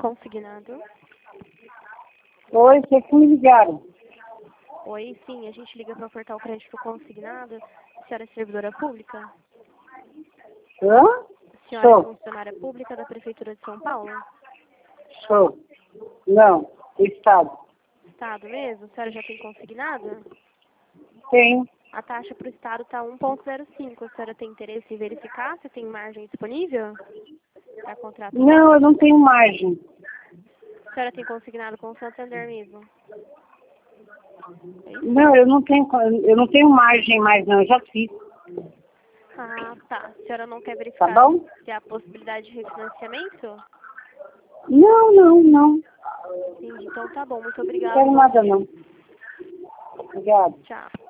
Consignado. Oi, vocês que me ligaram. Oi, sim, a gente liga para o portal Crédito Consignado. A senhora é servidora pública? Hã? A senhora é Sou. funcionária pública da Prefeitura de São Paulo? Sou. Não, do Estado. Estado mesmo? A senhora já tem consignado? Tem. A taxa para o Estado está 1,05. A senhora tem interesse em verificar se tem margem disponível para contrato? Não, eu não tenho margem. A senhora tem consignado com o Santander mesmo? Não, eu não tenho margem mais não, eu já fiz. Ah, tá. A senhora não quer Tá verificar bom? se há possibilidade de refinanciamento? Não. Entendi. Então tá bom. Muito Não obrigada. quero Bom nada dia. não. Obrigada. Tchau.